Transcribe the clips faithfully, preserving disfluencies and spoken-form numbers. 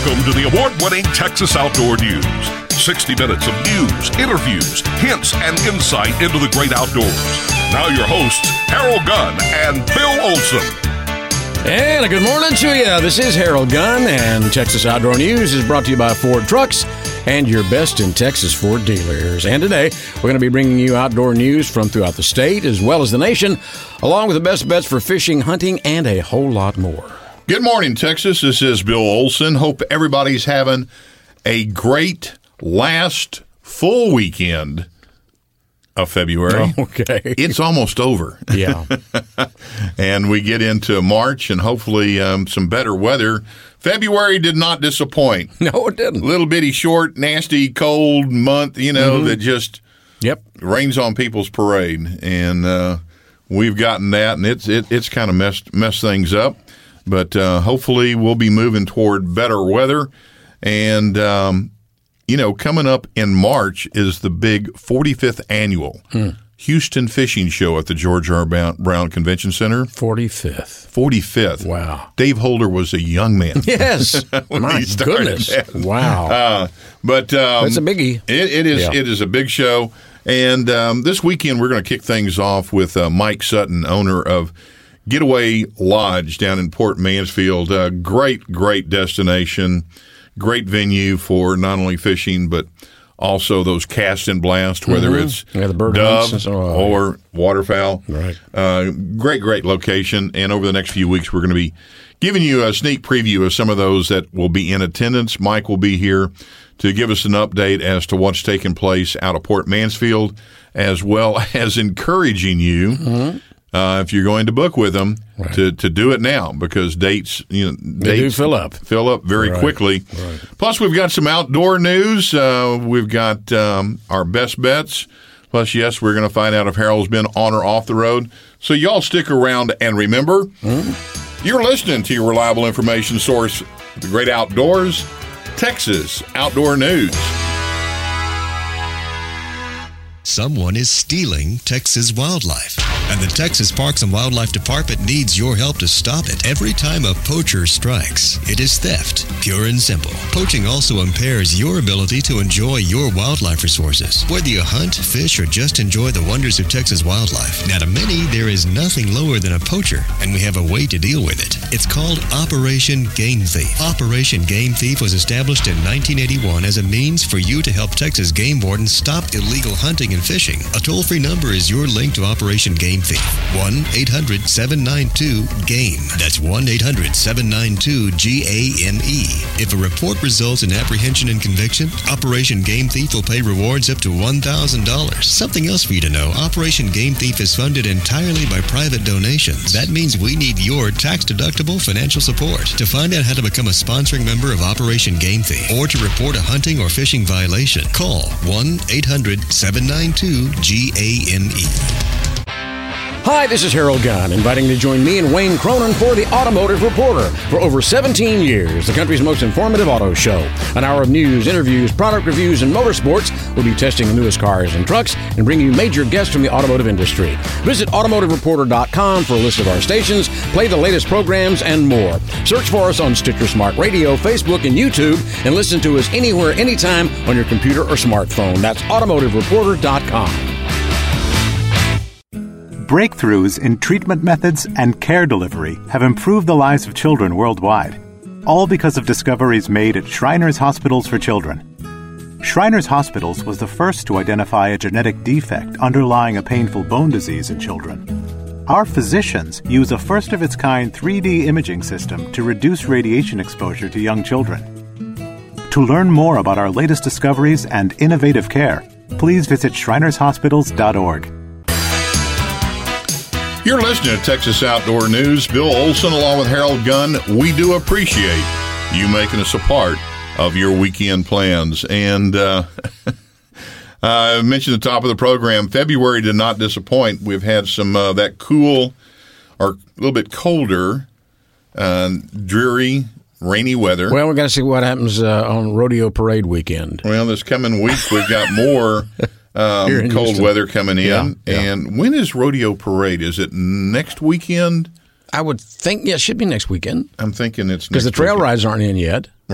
Welcome to the award-winning Texas Outdoor News. sixty minutes of news, interviews, hints, and insight into the great outdoors. Now your hosts, Harold Gunn and Bill Olson. And a good morning to you. This is Harold Gunn, and Texas Outdoor News is brought to you by Ford Trucks and your best in Texas Ford dealers. And today, we're going to be bringing you outdoor news from throughout the state as well as the nation, along with the best bets for fishing, hunting, and a whole lot more. Good morning, Texas. This is Bill Olson. Hope everybody's having a great last full weekend of February. Okay. It's almost over. Yeah. And we get into March and hopefully um, some better weather. February did not disappoint. No, it didn't. A little bitty short, nasty, cold month, you know, mm-hmm. that just yep. rains on people's parade. And uh, we've gotten that, and it's it, it's kind of messed, messed things up. But uh, hopefully we'll be moving toward better weather. And, um, you know, coming up in March is the big forty-fifth annual hmm. Houston Fishing Show at the George R. Brown Convention Center. forty-fifth. forty-fifth. Wow. Dave Holder was a young man. Yes. My goodness. That. Wow. Uh, but um, that's a biggie. It, it is. Yeah. It is a big show. And um, this weekend we're going to kick things off with uh, Mike Sutton, owner of Getaway Lodge down in Port Mansfield. Uh, great, great destination. Great venue for not only fishing, but also those cast and blast, whether mm-hmm. it's yeah, the bird dove so, uh, or waterfowl. Right. Uh, great, great location. And over the next few weeks, we're going to be giving you a sneak preview of some of those that will be in attendance. Mike will be here to give us an update as to what's taking place out of Port Mansfield, as well as encouraging you, mm-hmm. uh, if you're going to book with them, right. to, to do it now, because dates, you know, they dates do fill up. Fill up very right. quickly. Right. Plus, we've got some outdoor news. Uh, we've got um, our best bets. Plus, yes, we're going to find out if Harold's been on or off the road. So y'all stick around, and remember, mm-hmm. you're listening to your reliable information source, the great outdoors, Texas Outdoor News. Someone is stealing Texas wildlife, and the Texas Parks and Wildlife Department needs your help to stop it. Every time a poacher strikes, it is theft, pure and simple. Poaching also impairs your ability to enjoy your wildlife resources, whether you hunt, fish, or just enjoy the wonders of Texas wildlife. Now, to many, there is nothing lower than a poacher, and we have a way to deal with it. It's called Operation Game Thief. Operation Game Thief was established in nineteen eighty-one as a means for you to help Texas game wardens stop illegal hunting and fishing. A toll-free number is your link to Operation Game Thief. one eight hundred seven nine two GAME. That's one eight hundred seven nine two G A M E. If a report results in apprehension and conviction, Operation Game Thief will pay rewards up to one thousand dollars. Something else for you to know, Operation Game Thief is funded entirely by private donations. That means we need your tax-deductible financial support. To find out how to become a sponsoring member of Operation Game Thief or to report a hunting or fishing violation, call one eight hundred seven nine two G A M E. Hi, this is Harold Gunn, inviting you to join me and Wayne Cronin for the Automotive Reporter. For over seventeen years, the country's most informative auto show. An hour of news, interviews, product reviews, and motorsports. We'll be testing the newest cars and trucks and bringing you major guests from the automotive industry. Visit automotive reporter dot com for a list of our stations, play the latest programs, and more. Search for us on Stitcher Smart Radio, Facebook, and YouTube, and listen to us anywhere, anytime on your computer or smartphone. That's automotive reporter dot com. Breakthroughs in treatment methods and care delivery have improved the lives of children worldwide, all because of discoveries made at Shriners Hospitals for Children. Shriners Hospitals was the first to identify a genetic defect underlying a painful bone disease in children. Our physicians use a first-of-its-kind three D imaging system to reduce radiation exposure to young children. To learn more about our latest discoveries and innovative care, please visit shriners hospitals dot org. You're listening to Texas Outdoor News. Bill Olson along with Harold Gunn. We do appreciate you making us a part of your weekend plans. And uh, I mentioned at the top of the program, February did not disappoint. We've had some uh, that cool or a little bit colder, uh, dreary, rainy weather. Well, we've got to see what happens uh, on Rodeo Parade weekend. Well, this coming week, we've got more Um, cold Houston. weather coming in. Yeah, yeah. And when is Rodeo Parade? Is it next weekend? I would think, yeah, it should be next weekend. I'm thinking it's next Because the trail weekend. rides aren't in yet. Right.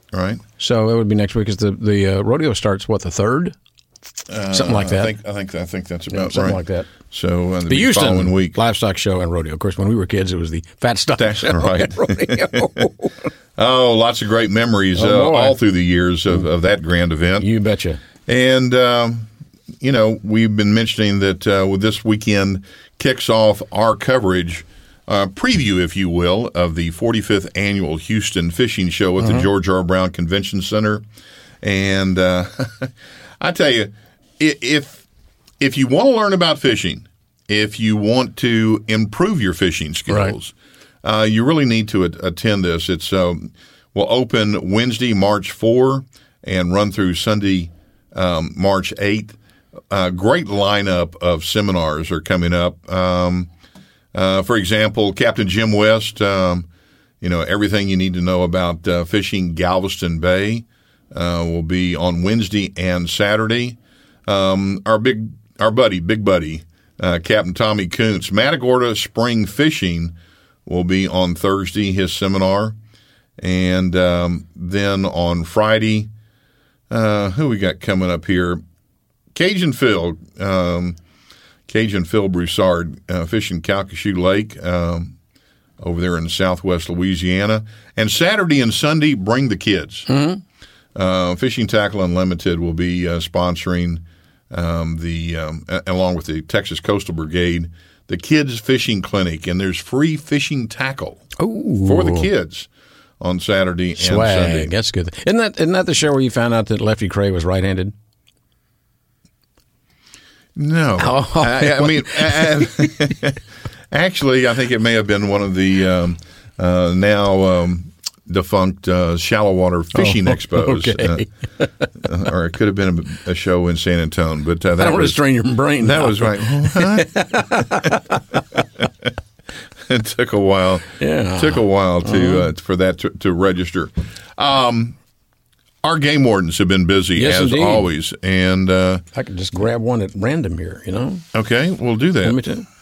Right. So it would be next week because the, the uh, rodeo starts, what, the third? Uh, something like that. I think I think I think that's about yeah, something right. like that. So uh, the, the Houston following week, livestock show and rodeo. Of course, when we were kids, it was the fat stock that's show right. and rodeo. Oh, lots of great memories Oh, uh, all through the years of, of that grand event. You betcha. And um, you know, we've been mentioning that uh, with this weekend kicks off our coverage. Uh, preview, if you will, of the forty-fifth annual Houston Fishing Show at uh-huh. the George R. Brown Convention Center. And uh, I tell you, if if you want to learn about fishing, if you want to improve your fishing skills, right. uh, you really need to a- attend this. It's um, will open Wednesday, March fourth, and run through Sunday, um, March eighth. Uh, great lineup of seminars are coming up. Um, Uh, for example, Captain Jim West, um, you know, everything you need to know about uh, fishing Galveston Bay uh, will be on Wednesday and Saturday. Um, our big, our buddy, big buddy, uh, Captain Tommy Kuntz, Matagorda Spring Fishing will be on Thursday, his seminar. And um, then on Friday, uh, who we got coming up here? Cajun Phil, um Cajun Phil Broussard, uh, fishing Calcasieu Lake um, over there in southwest Louisiana. And Saturday and Sunday, bring the kids. Mm-hmm. Uh, Fishing Tackle Unlimited will be uh, sponsoring um, the, um, a- along with the Texas Coastal Brigade, the Kids Fishing Clinic. And there's free fishing tackle Ooh. for the kids on Saturday Swag. and Sunday. That's good. Isn't that, isn't that the show where you found out that Lefty Kreh was right-handed? No, oh, I, I mean, I, actually, I think it may have been one of the um, uh, now um, defunct uh, shallow water fishing oh, expos, okay. uh, or it could have been a, a show in San Antonio. But uh, that I don't was want to strain your brain. That now. was right. It took a while. Yeah, it took a while to uh-huh. uh, for that to, to register. Um, Our game wardens have been busy, yes, as indeed. always. And uh, I could just grab one at random here, you know? Okay, we'll do that. Let me tell you.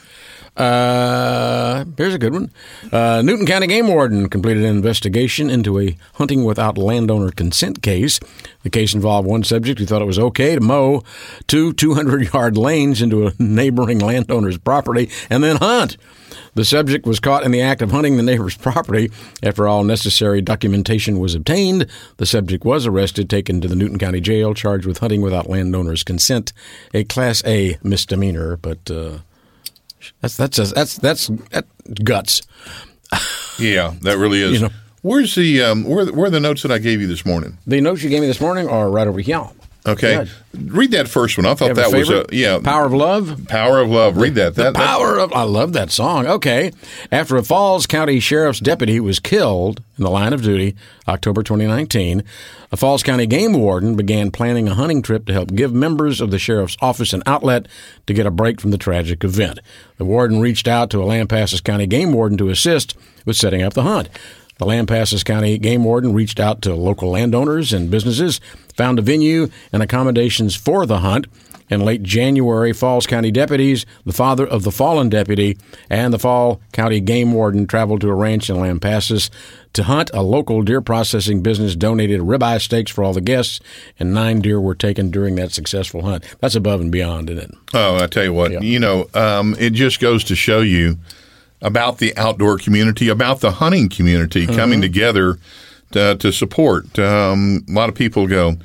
Uh, here's a good one. Uh, Newton County Game Warden completed an investigation into a hunting without landowner consent case. The case involved one subject who thought it was okay to mow two two hundred-yard lanes into a neighboring landowner's property and then hunt. The subject was caught in the act of hunting the neighbor's property. After all necessary documentation was obtained, the subject was arrested, taken to the Newton County Jail, charged with hunting without landowner's consent, a Class A misdemeanor. But uh, that's that's that's that's, that's, that's guts. Yeah, that really is. You know, Where's the um, where where are the notes that I gave you this morning? The notes you gave me this morning are right over here. Okay, Good. Read that first one. I thought that was a yeah. Power of Love. Power of Love. Read that. The that, Power of. I love that song. Okay, after a Falls County Sheriff's deputy was killed in the line of duty, October twenty nineteen, a Falls County game warden began planning a hunting trip to help give members of the sheriff's office an outlet to get a break from the tragic event. The warden reached out to a Lampasas County game warden to assist with setting up the hunt. The Lampasas County game warden reached out to local landowners and businesses, found a venue and accommodations for the hunt. In late January, Falls County deputies, the father of the fallen deputy, and the Falls County game warden traveled to a ranch in Lampasas to hunt. A local deer processing business donated ribeye steaks for all the guests, and nine deer were taken during that successful hunt. That's above and beyond, isn't it? Oh, I tell you what, Yeah. you know, um, it just goes to show you about the outdoor community, about the hunting community Mm-hmm. coming together to, to support. Um, a lot of people go,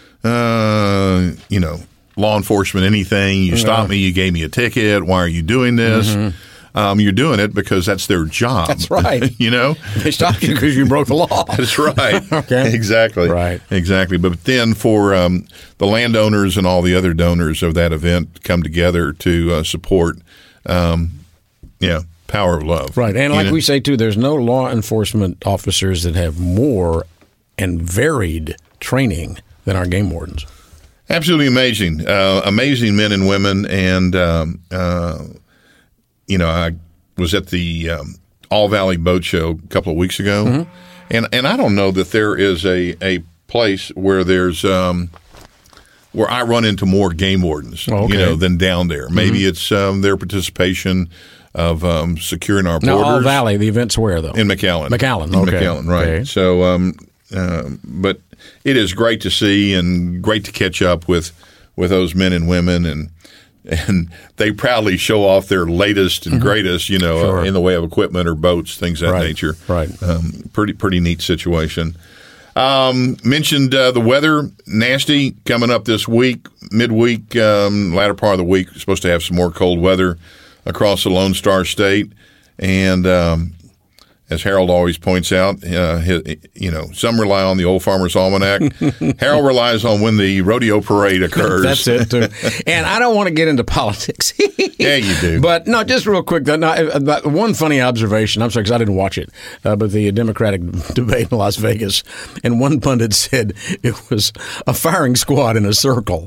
uh, you know, law enforcement, anything. You stopped me, you gave me a ticket. Why are you doing this? Mm-hmm. Um, you're doing it because that's their job. That's right. You know? They stopped you because you broke the law. That's right. Okay. Exactly. Right. Exactly. But then for um, the landowners and all the other donors of that event come together to uh, support, um, yeah, Power of Love. Right. And You like know? we say, too, there's no law enforcement officers that have more and varied training than our game wardens. Absolutely amazing. Uh, amazing men and women. And, um, uh, you know, I was at the um, All Valley Boat Show a couple of weeks ago. Mm-hmm. And and I don't know that there is a, a place where there's um, where I run into more game wardens, Oh, okay. you know, than down there. Maybe Mm-hmm. it's um, their participation of um, securing our Now, borders. All Valley, the event's where, though? In McAllen. McAllen, In okay. McAllen, right. Okay. So, um, uh, but it is great to see and great to catch up with, with those men and women, and and they proudly show off their latest and mm-hmm. greatest, you know, sure. uh, in the way of equipment or boats, things of that right. nature. Right. Um, pretty pretty neat situation. Um, mentioned uh, the weather, nasty, coming up this week, midweek, um, latter part of the week. We're supposed to have some more cold weather across the Lone Star State. And um, as Harold always points out, uh, his, you know, some rely on the Old Farmer's Almanac. Harold relies on when the rodeo parade occurs. That's it, too. And I don't want to get into politics. Yeah, you do. But, no, just real quick, no, one funny observation. I'm sorry, because I didn't watch it, uh, but the Democratic debate in Las Vegas, and one pundit said it was a firing squad in a circle.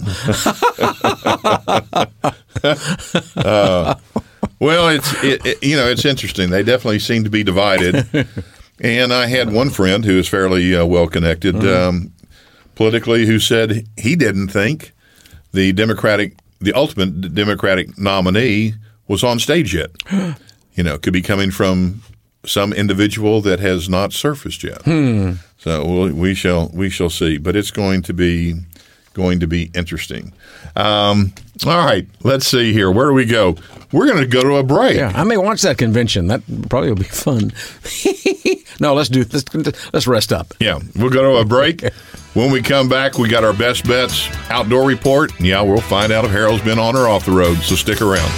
uh, well, it's it, it, you know, it's interesting. They definitely seem to be divided. And I had one friend who is fairly uh, well connected mm-hmm. um, politically who said he didn't think the Democratic, the ultimate Democratic nominee was on stage yet. You know, could be coming from some individual that has not surfaced yet. Hmm. So we'll, we shall we shall see. But it's going to be going to be interesting. Um, all right, let's see here. Where do we go? We're going to go to a break. Yeah, I may watch that convention. That probably will be fun. No, let's do let's let's rest up. Yeah, we'll go to a break. When we come back, we got our best bets outdoor report. And yeah, we'll find out if Harold's been on or off the road. So stick around.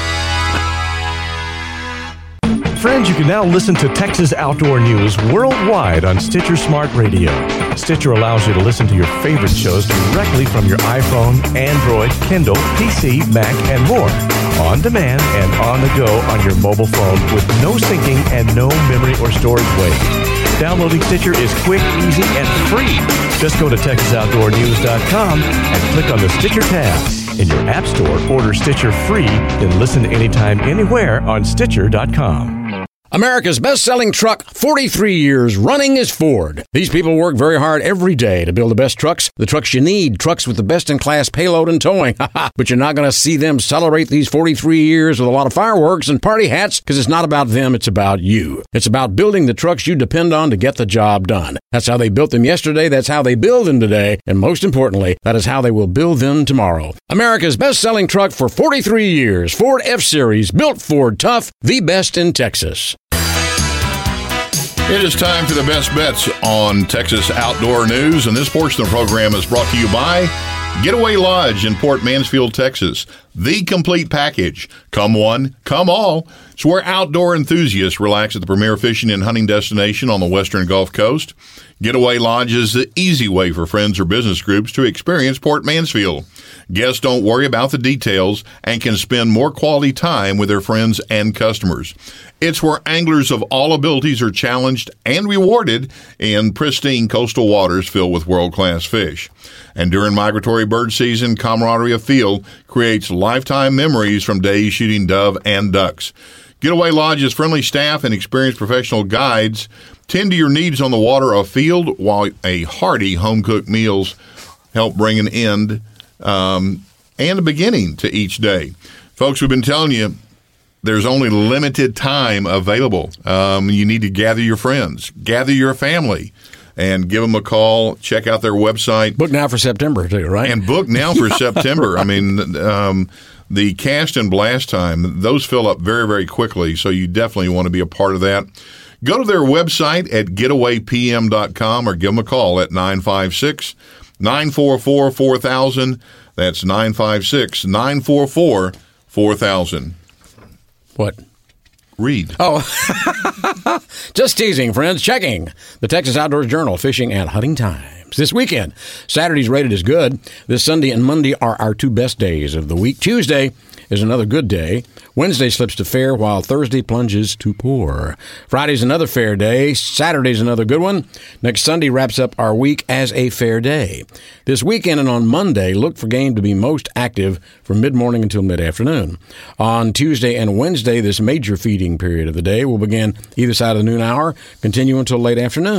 Friends, you can now listen to Texas Outdoor News worldwide on Stitcher Smart Radio. Stitcher allows you to listen to your favorite shows directly from your iPhone, Android, Kindle, P C, Mac, and more. On demand and on the go on your mobile phone with no syncing and no memory or storage waste. Downloading Stitcher is quick, easy, and free. Just go to Texas Outdoor News dot com and click on the Stitcher tab. In your app store, order Stitcher free, then listen anytime, anywhere on Stitcher dot com. America's best-selling truck, forty-three years running, is Ford. These people work very hard every day to build the best trucks, the trucks you need, trucks with the best-in-class payload and towing. But you're not going to see them celebrate these forty-three years with a lot of fireworks and party hats, because it's not about them, it's about you. It's about building the trucks you depend on to get the job done. That's how they built them yesterday, that's how they build them today, and most importantly, that is how they will build them tomorrow. America's best-selling truck for forty-three years, Ford F-Series, built Ford tough, the best in Texas. It is time for the best bets on Texas Outdoor News, and this portion of the program is brought to you by Getaway Lodge in Port Mansfield, Texas. The complete package. Come one, come all. It's where outdoor enthusiasts relax at the premier fishing and hunting destination on the western Gulf Coast. Getaway Lodge is the easy way for friends or business groups to experience Port Mansfield. Guests don't worry about the details and can spend more quality time with their friends and customers. It's where anglers of all abilities are challenged and rewarded in pristine coastal waters filled with world-class fish. And during migratory bird season, camaraderie afield creates lifetime memories from days shooting dove and ducks. Getaway Lodge's friendly staff and experienced professional guides tend to your needs on the water afield, while a hearty home-cooked meals help bring an end um, and a beginning to each day. Folks, we've been telling you, there's only limited time available. Um, you need to gather your friends, gather your family, and give them a call. Check out their website. Book now for September, too, right? And book now for September. I mean, um, the cast and blast time, those fill up very, very quickly, so you definitely want to be a part of that. Go to their website at getaway p m dot com or give them a call at nine five six, nine four four, four thousand. That's nine five six, nine four four, four thousand. What? Read. Oh, just teasing, friends. Checking the Texas Outdoors Journal, Fishing and Hunting Times. This weekend, Saturday's rated as good. This Sunday and Monday are our two best days of the week. Tuesday is another good day. Wednesday slips to fair, while Thursday plunges to poor. Friday's another fair day. Saturday's another good one. Next Sunday wraps up our week as a fair day. This weekend and on Monday, look for game to be most active from mid-morning until mid-afternoon. On Tuesday and Wednesday, this major feeding period of the day will begin either side of the noon hour, continue until late afternoon.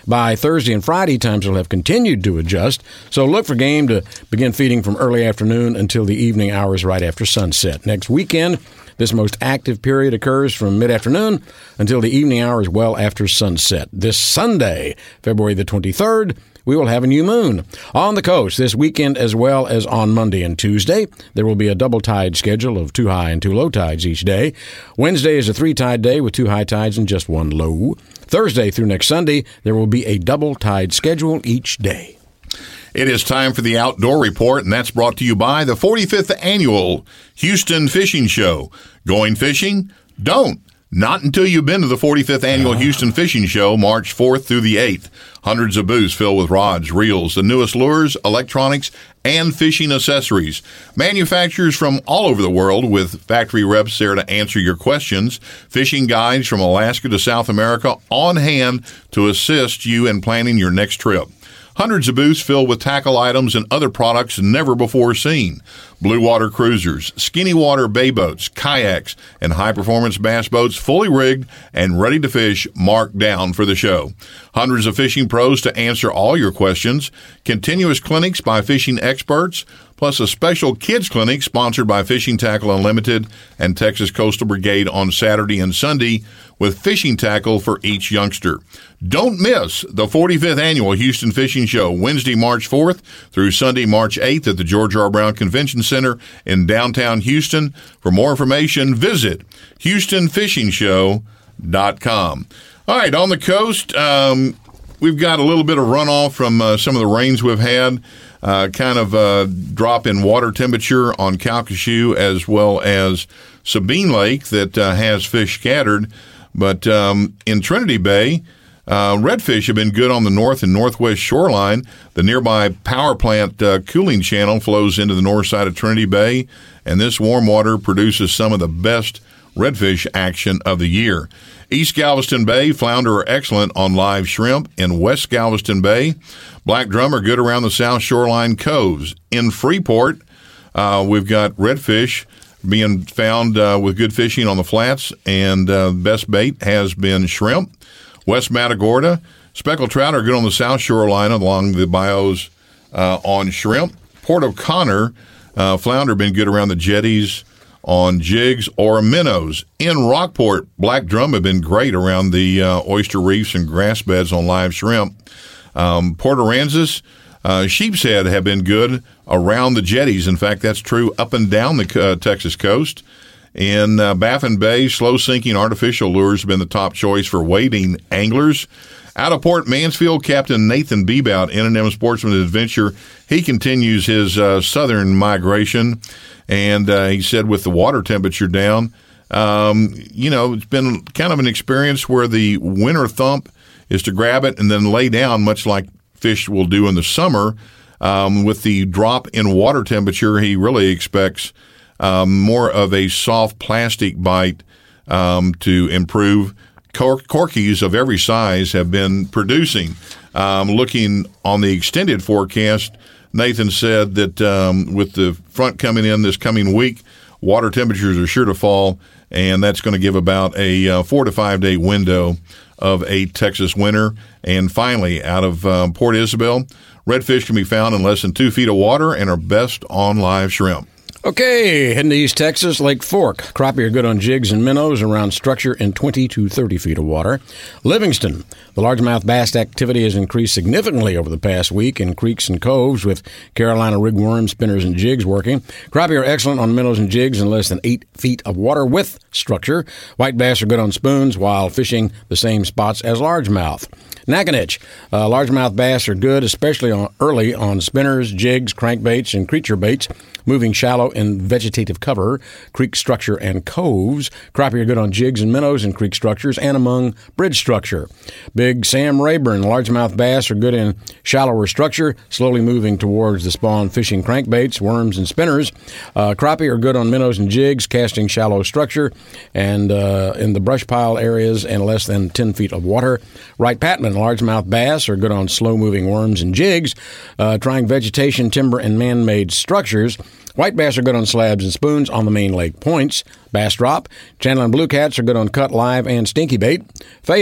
By Thursday and Friday, times will have continued to adjust, so look for game to begin feeding from early afternoon until the evening hours right after sunset. Next weekend, this most active period occurs from mid-afternoon until the evening hours well after sunset. This Sunday, February the twenty-third, we will have a new moon. On the coast this weekend as well as on Monday and Tuesday, there will be a double tide schedule of two high and two low tides each day. Wednesday is a three tide day with two high tides and just one low. Thursday through next Sunday, there will be a double tide schedule each day. It is time for the Outdoor Report, and that's brought to you by the forty-fifth Annual Houston Fishing Show. Going fishing? Don't. Not until you've been to the forty-fifth Annual Houston Fishing Show, March fourth through the eighth. Hundreds of booths filled with rods, reels, the newest lures, electronics, and fishing accessories. Manufacturers from all over the world with factory reps there to answer your questions. Fishing guides from Alaska to South America on hand to assist you in planning your next trip. Hundreds of booths filled with tackle items and other products never before seen. Blue water cruisers, skinny water bay boats, kayaks, and high-performance bass boats fully rigged and ready to fish marked down for the show. Hundreds of fishing pros to answer all your questions. Continuous clinics by fishing experts, plus a special kids clinic sponsored by Fishing Tackle Unlimited and Texas Coastal Brigade on Saturday and Sunday with fishing tackle for each youngster. Don't miss the forty-fifth Annual Houston Fishing Show, Wednesday, March fourth through Sunday, March eighth at the George R. Brown Convention Center in downtown Houston. For more information, visit houston fishing show dot com. All right, on the coast, um, we've got a little bit of runoff from uh, some of the rains we've had. Uh, kind of a drop in water temperature on Calcasieu as well as Sabine Lake that uh, has fish scattered. But um, in Trinity Bay, uh, redfish have been good on the north and northwest shoreline. The nearby power plant uh, cooling channel flows into the north side of Trinity Bay, and this warm water produces some of the best redfish action of the year. East Galveston Bay, flounder are excellent on live shrimp. In West Galveston Bay, black drum are good around the south shoreline coves. In Freeport, uh, we've got redfish being found uh, with good fishing on the flats, and uh, best bait has been shrimp. West Matagorda, speckled trout are good on the south shoreline along the bayous uh, on shrimp. Port O'Connor, uh, flounder been good around the jetties on jigs or minnows. In Rockport, black drum have been great around the uh, oyster reefs and grass beds on live shrimp. Um, Port Aransas, uh, sheep's head have been good around the jetties. In fact, that's true up and down the uh, Texas coast. In uh, Baffin Bay, slow-sinking artificial lures have been the top choice for wading anglers. Out of Port Mansfield, Captain Nathan Bebout, N and M Sportsman Adventure, he continues his uh, southern migration, and uh, he said with the water temperature down, um, you know, it's been kind of an experience where the winter thump is to grab it and then lay down, much like fish will do in the summer. Um, with the drop in water temperature, he really expects um, more of a soft plastic bite um, to improve. Cor- Corkies of every size have been producing. Um, looking on the extended forecast, Nathan said that um, with the front coming in this coming week, water temperatures are sure to fall, and that's going to give about a uh, four to five day window of a Texas winter. And finally, out of um, Port Isabel, redfish can be found in less than two feet of water and are best on live shrimp. Okay, heading to East Texas, Lake Fork. Crappie are good on jigs and minnows around structure in twenty to thirty feet of water. Livingston, the largemouth bass activity has increased significantly over the past week in creeks and coves with Carolina rigworm, spinners, and jigs working. Crappie are excellent on minnows and jigs in less than eight feet of water with structure. White bass are good on spoons while fishing the same spots as largemouth. Nacogdoches, uh, largemouth bass are good, especially on, early on spinners, jigs, crankbaits, and creature baits, moving shallow in vegetative cover, creek structure, and coves. Crappie are good on jigs and minnows in creek structures and among bridge structure. Big Sam Rayburn, largemouth bass are good in shallower structure, slowly moving towards the spawn fishing crankbaits, worms, and spinners. Uh, crappie are good on minnows and jigs, casting shallow structure, and uh, in the brush pile areas and less than ten feet of water. Wright Patman, largemouth bass are good on slow-moving worms and jigs, uh, trying vegetation, timber, and man-made structures. White bass are good on slabs and spoons on the main lake points. Bass drop, Chandler and blue cats are good on cut, live, and stinky bait. Fayette,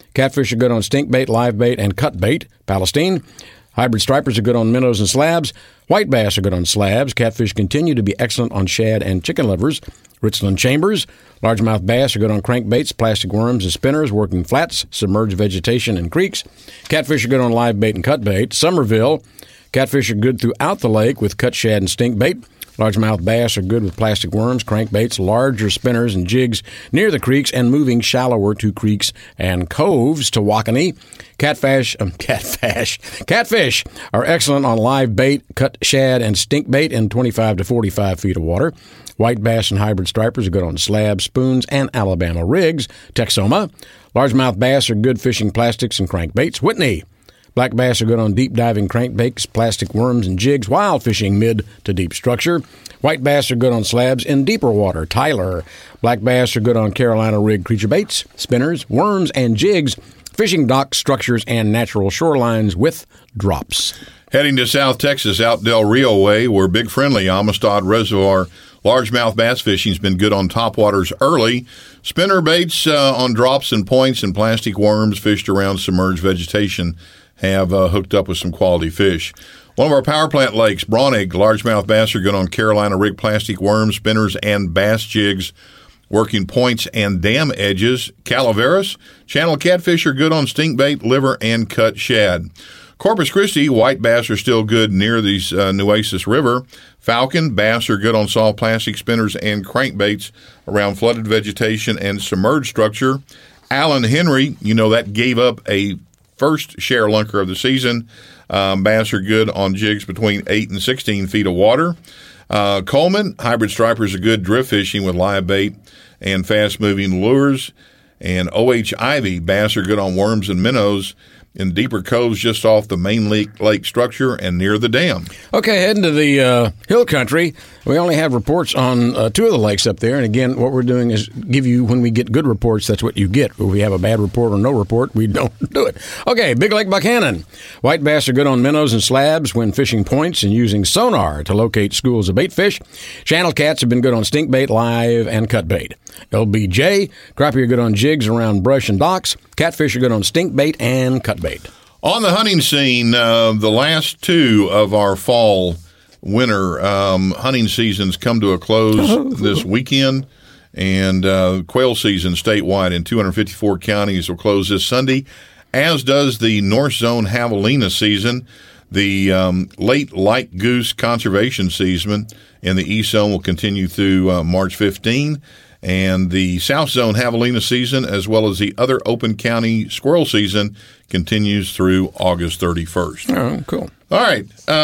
Catfish are good on stink bait, live bait, and cut bait. Palestine. Hybrid stripers are good on minnows and slabs. White bass are good on slabs. Catfish continue to be excellent on shad and chicken livers. Richland Chambers. Largemouth bass are good on crankbaits, plastic worms, and spinners, working flats, submerged vegetation, and creeks. Catfish are good on live bait and cut bait. Somerville. Catfish are good throughout the lake with cut shad and stink bait. Largemouth bass are good with plastic worms, crankbaits, larger spinners, and jigs near the creeks and moving shallower to creeks and coves. Tawakoni. Catfish, um, catfish, catfish are excellent on live bait, cut shad, and stink bait in twenty-five to forty-five feet of water. White bass and hybrid stripers are good on slabs, spoons, and Alabama rigs. Texoma. Largemouth bass are good fishing plastics and crankbaits. Whitney. Black bass are good on deep diving crankbaits, plastic worms, and jigs while fishing mid to deep structure. White bass are good on slabs in deeper water. Tyler. Black bass are good on Carolina rig creature baits, spinners, worms, and jigs, fishing docks, structures, and natural shorelines with drops. Heading to South Texas, out Del Rio way, where Big Friendly, Amistad Reservoir, largemouth bass fishing has been good on topwaters early. Spinner baits uh, on drops and points, and plastic worms fished around submerged vegetation have uh, hooked up with some quality fish. One of our power plant lakes, Braunig, largemouth bass are good on Carolina rig plastic worms, spinners, and bass jigs, working points and dam edges. Calaveras, channel catfish are good on stink bait, liver, and cut shad. Corpus Christi, white bass are still good near the uh, Nueces River. Falcon, bass are good on soft plastic spinners and crankbaits around flooded vegetation and submerged structure. Allen Henry, you know, that gave up a first share lunker of the season. Um, bass are good on jigs between eight and sixteen feet of water. Uh, Coleman, hybrid stripers are good drift fishing with live bait and fast-moving lures. And O H Ivy, bass are good on worms and minnows in deeper coves just off the main lake, lake structure and near the dam. Okay, heading to the uh, hill country. We only have reports on uh, two of the lakes up there. And again, what we're doing is give you, when we get good reports, that's what you get. If we have a bad report or no report, we don't do it. Okay, Big Lake Buchanan. White bass are good on minnows and slabs when fishing points and using sonar to locate schools of bait fish. Channel cats have been good on stink bait, live, and cut bait. L B J, crappie are good on jigs around brush and docks. Catfish are good on stink bait and cut bait. On the hunting scene, uh, the last two of our fall winter um, hunting seasons come to a close this weekend, and uh, quail season statewide in two hundred fifty-four counties will close this Sunday, as does the North Zone javelina season. The um, late light goose conservation season in the East Zone will continue through uh, March fifteenth. And the South Zone javelina season, as well as the other open county squirrel season, continues through August thirty-first. Oh, cool. All right.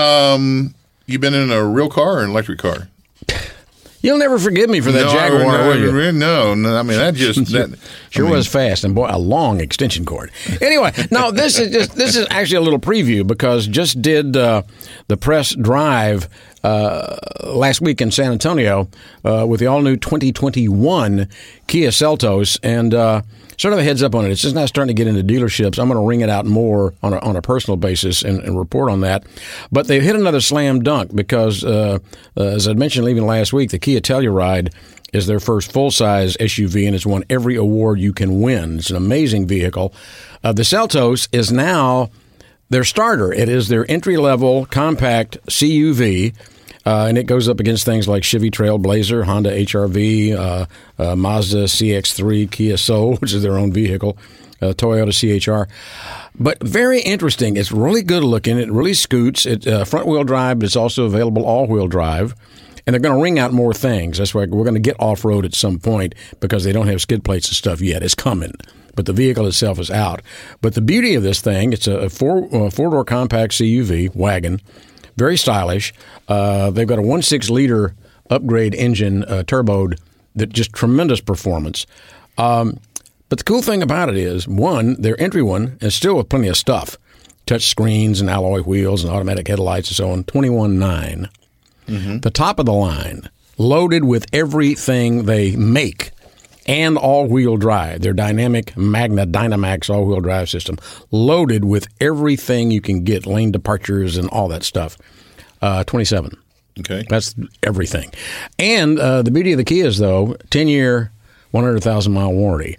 Um, you been in a real car or an electric car? You'll never forgive me for that no, Jaguar, I, will you? No, no. I mean, that just that sure I mean, was fast, and boy, a long extension cord. Anyway, now this is just this is actually a little preview because just did uh, the press drive uh, last week in San Antonio uh, with the all new twenty twenty-one Kia Seltos, and uh, sort of a heads up on it. It's just now starting to get into dealerships. I'm going to ring it out more on a, on a personal basis and, and report on that. But they hit another slam dunk because, uh, uh, as I mentioned leaving last week, the Kia Telluride is their first full-size S U V, and it's won every award you can win. It's an amazing vehicle. Uh, the Seltos is now their starter. It is their entry-level compact C U V. Uh, and it goes up against things like Chevy Trailblazer, Honda H R V, uh, uh, Mazda C X three, Kia Soul, which is their own vehicle, uh, Toyota C H R. But very interesting. It's really good looking. It really scoots. It uh, front-wheel drive, but it's also available all-wheel drive. And they're going to ring out more things. That's why we're going to get off-road at some point because they don't have skid plates and stuff yet. It's coming. But the vehicle itself is out. But the beauty of this thing, it's a four, uh, four-door compact C U V wagon. Very stylish. Uh, they've got a one point six liter upgrade engine, uh, turboed, that just tremendous performance. Um, but the cool thing about it is, one, their entry one is still with plenty of stuff. Touch screens and alloy wheels and automatic headlights and so on, twenty-one nine. Mm-hmm. The top of the line, loaded with everything they make and all-wheel drive. Their dynamic Magna Dynamax all-wheel drive system, loaded with everything you can get, lane departures and all that stuff. Uh, twenty-seven. Okay. That's everything. And uh, the beauty of the Kias, though, ten-year, one hundred thousand mile warranty.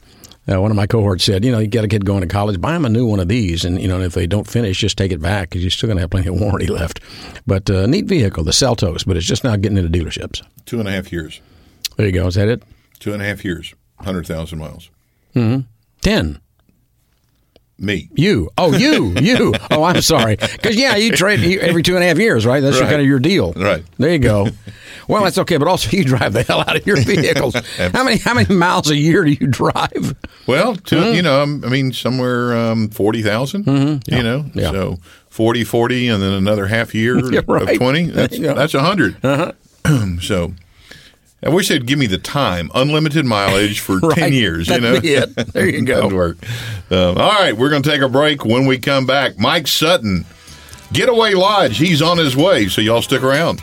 Uh, one of my cohorts said, you know, you get a kid going to college, buy them a new one of these, and you know, if they don't finish, just take it back because you're still going to have plenty of warranty left. But uh, neat vehicle, the Seltos, but it's just now getting into dealerships. Two and a half years. There you go. Is that it? Two and a half years, one hundred thousand miles. Mm-hmm. Ten. Me. You. Oh, you. You. Oh, I'm sorry. Because, yeah, you trade every two and a half years, right? That's right. kind of your deal. Right. There you go. Well, that's okay, but also you drive the hell out of your vehicles. how many how many miles a year do you drive? Well, to, mm-hmm. you know, I mean, somewhere um, forty thousand, mm-hmm. you yeah. know. Yeah. So forty, forty, and then another half year yeah, right. of twenty. That's, that's one hundred. Uh-huh. So I wish they'd give me the time, unlimited mileage for right. ten years. That'd You know, be it. There you go. That'd work. Um, all right, we're going to take a break. When we come back, Mike Sutton, Getaway Lodge. He's on his way, so y'all stick around.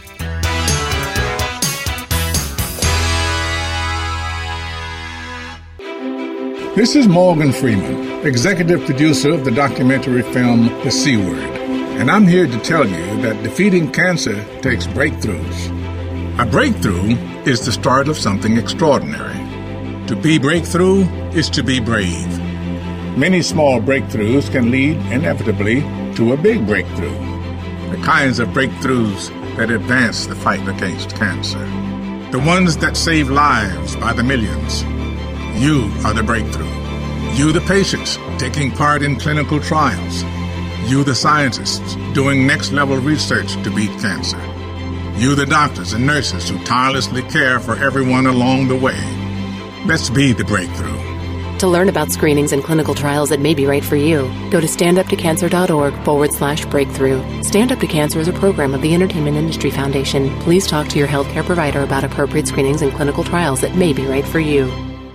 This is Morgan Freeman, executive producer of the documentary film The C Word, and I'm here to tell you that defeating cancer takes breakthroughs. A breakthrough is the start of something extraordinary. To be breakthrough is to be brave. Many small breakthroughs can lead inevitably to a big breakthrough. The kinds of breakthroughs that advance the fight against cancer. The ones that save lives by the millions. You are the breakthrough. You, the patients, taking part in clinical trials. You, the scientists, doing next-level research to beat cancer. You, the doctors and nurses who tirelessly care for everyone along the way. Let's be the breakthrough. To learn about screenings and clinical trials that may be right for you, go to standuptocancer.org forward slash breakthrough. Stand Up to Cancer is a program of the Entertainment Industry Foundation. Please talk to your healthcare provider about appropriate screenings and clinical trials that may be right for you.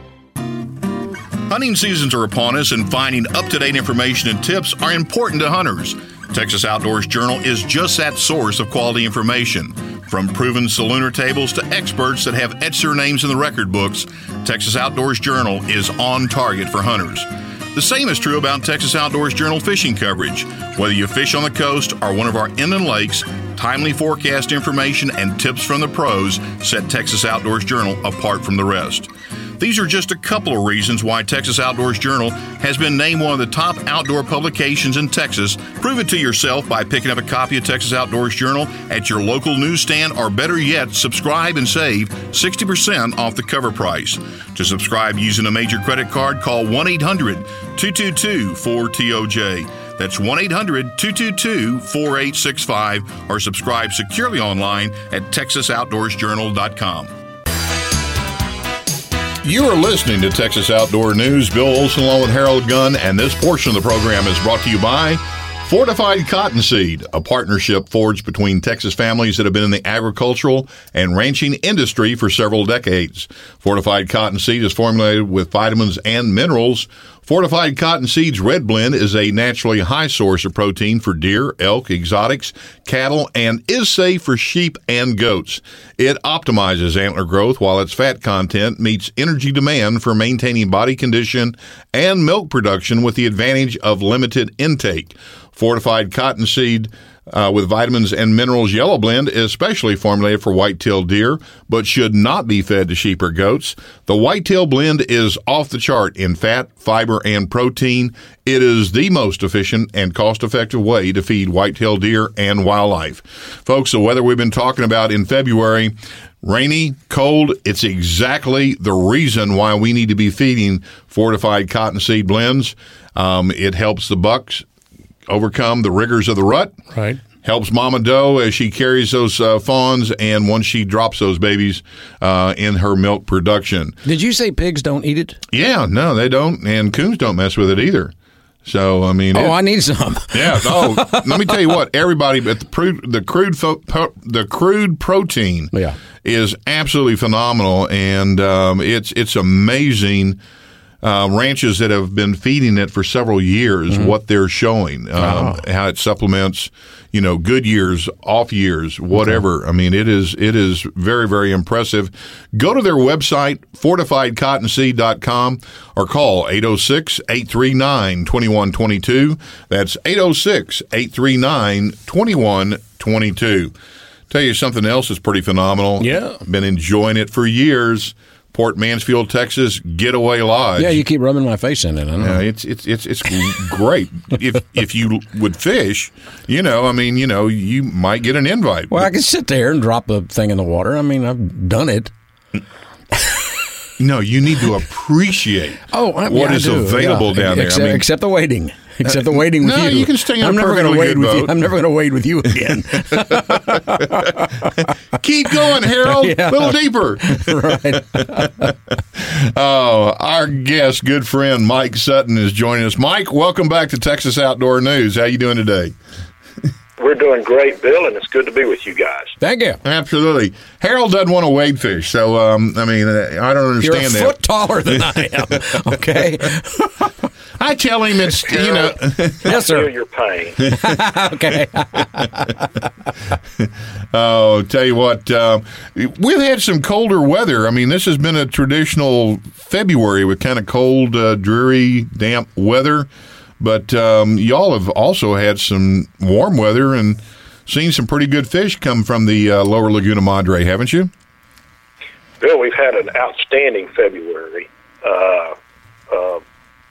Hunting seasons are upon us, and finding up-to-date information and tips are important to hunters. Texas Outdoors Journal is just that source of quality information. From proven salooner tables to experts that have etched their names in the record books, Texas Outdoors Journal is on target for hunters. The same is true about Texas Outdoors Journal fishing coverage. Whether you fish on the coast or one of our inland lakes, timely forecast information and tips from the pros set Texas Outdoors Journal apart from the rest. These are just a couple of reasons why Texas Outdoors Journal has been named one of the top outdoor publications in Texas. Prove it to yourself by picking up a copy of Texas Outdoors Journal at your local newsstand, or better yet, subscribe and save sixty percent off the cover price. To subscribe using a major credit card, call one eight hundred two two two four T O J. That's one eight hundred two two two four eight six five, or subscribe securely online at texas outdoors journal dot com. You are listening to Texas Outdoor News. Bill Olson along with Harold Gunn, and this portion of the program is brought to you by Fortified Cottonseed, a partnership forged between Texas families that have been in the agricultural and ranching industry for several decades. Fortified Cottonseed is formulated with vitamins and minerals. Fortified Cottonseed's Red Blend is a naturally high source of protein for deer, elk, exotics, cattle, and is safe for sheep and goats. It optimizes antler growth while its fat content meets energy demand for maintaining body condition and milk production with the advantage of limited intake. Fortified Cottonseed uh, with vitamins and minerals Yellow Blend is specially formulated for white-tailed deer, but should not be fed to sheep or goats. The white-tail blend is off the chart in fat, fiber, and protein. It is the most efficient and cost-effective way to feed white-tailed deer and wildlife. Folks, the weather we've been talking about in February, rainy, cold, it's exactly the reason why we need to be feeding Fortified Cottonseed blends. Um, it helps the bucks overcome the rigors of the rut. Right. Helps Mama Doe as she carries those uh, fawns, and once she drops those babies uh, in her milk production. Did you say pigs don't eat it? Yeah, no, they don't, and coons don't mess with it either. So, I mean... Oh, it, I need some. Yeah. Oh, let me tell you what, everybody, but the crude, the crude, fo- po- the crude protein yeah. is absolutely phenomenal, and um, it's it's amazing. Uh, ranches that have been feeding it for several years, mm-hmm. what they're showing, um, oh. how it supplements, you know, good years, off years, whatever. Okay. I mean, it is it is very, very impressive. Go to their website, fortified cottonseed dot com, or call eight oh six, eight three nine, two one two two. That's eight oh six, eight three nine, two one two two. Tell you something else that's pretty phenomenal. Yeah. Been enjoying it for years. Port Mansfield, Texas Getaway Lodge. Yeah, you keep rubbing my face in it. I know. Yeah, it's it's it's it's great. if if you would fish, you know, I mean, you know, you might get an invite. Well, I can sit there and drop a thing in the water. I mean, I've done it. No, you need to appreciate oh, I, what yeah, is I do. available yeah. down there. Except, I mean, except the wading. Except the wading with no, you. you can stay in I'm a never perfectly gonna wade good with you. boat. I'm never going to wade with you again. Keep going, Harold. A Yeah. little deeper. Right. Oh, our guest, good friend Mike Sutton is joining us. Mike, welcome back to Texas Outdoor News. How you doing today? We're doing great, Bill, and it's good to be with you guys. Thank you. Absolutely. Harold doesn't want to wade fish, so um, I mean, I don't understand You're a that. foot taller than I am. Okay. I tell him it's you know. Yes, Feel sir. your pain. Okay. Oh, tell you what, um, we've had some colder weather. I mean, this has been a traditional February with kind of cold, uh, dreary, damp weather. But um, y'all have also had some warm weather and seen some pretty good fish come from the uh, lower Laguna Madre, haven't you? Bill, we've had an outstanding February. Uh, uh,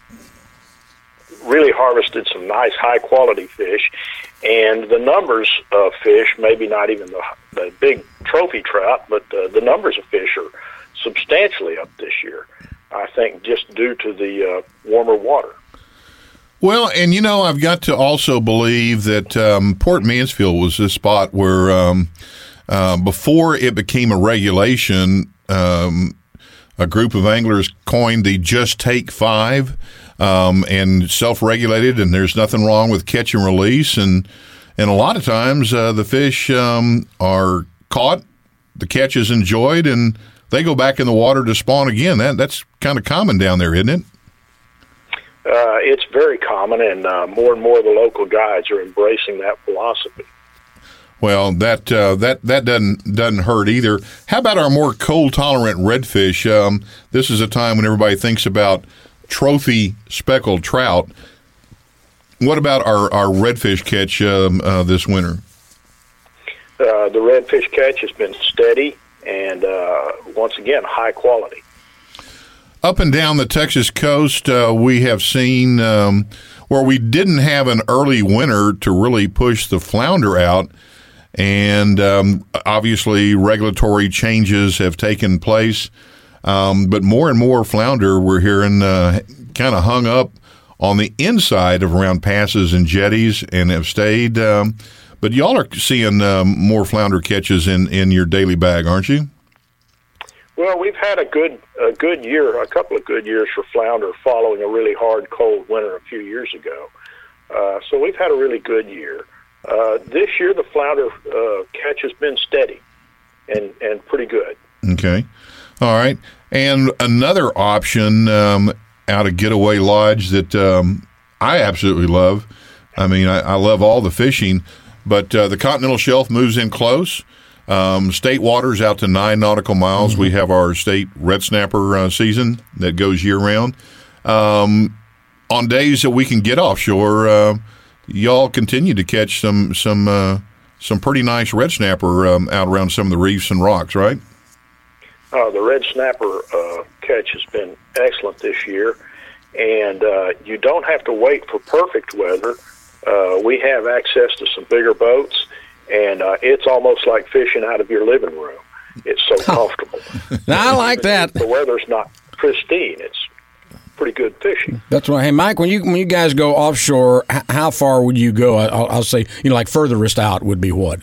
really harvested some nice, high-quality fish. And the numbers of fish, maybe not even the, the big trophy trout, but uh, the numbers of fish are substantially up this year, I think, just due to the uh, warmer water. Well, and you know, I've got to also believe that um, Port Mansfield was this spot where um, uh, before it became a regulation, um, a group of anglers coined the Just Take Five um, and self-regulated, and there's nothing wrong with catch and release. And, and a lot of times uh, the fish um, are caught, the catch is enjoyed, and they go back in the water to spawn again. That That's kind of common down there, isn't it? Uh, it's very common, and uh, more and more of the local guides are embracing that philosophy. Well, that uh, that that doesn't doesn't hurt either. How about our more cold tolerant redfish? Um, this is a time when everybody thinks about trophy speckled trout. What about our, our redfish catch um, uh, this winter? Uh, the redfish catch has been steady and uh, once again high quality. Up and down the Texas coast, uh, we have seen um, where we didn't have an early winter to really push the flounder out, and um, obviously regulatory changes have taken place. Um, but more and more flounder we're hearing uh, kind of hung up on the inside of around passes and jetties and have stayed. Um, but y'all are seeing um, more flounder catches in, in your daily bag, aren't you? Well, we've had a good a good year, a couple of good years for flounder following a really hard, cold winter a few years ago. Uh, so we've had a really good year. Uh, this year, the flounder uh, catch has been steady and, and pretty good. Okay. All right. And another option um, out of Getaway Lodge that um, I absolutely love. I mean, I, I love all the fishing, but uh, the Continental Shelf moves in close. Um, state waters out to nine nautical miles. Mm-hmm. We have our state red snapper uh, season that goes year round. Um, on days that we can get offshore, uh, y'all continue to catch some some uh, some pretty nice red snapper um, out around some of the reefs and rocks, right? Uh, the red snapper uh, catch has been excellent this year, and uh, you don't have to wait for perfect weather. Uh, we have access to some bigger boats. And uh, it's almost like fishing out of your living room. It's so comfortable. I like that. The weather's not pristine. It's pretty good fishing. That's right. Hey, Mike, when you when you guys go offshore, h- how far would you go? I'll, I'll say, you know, like furthest out would be what?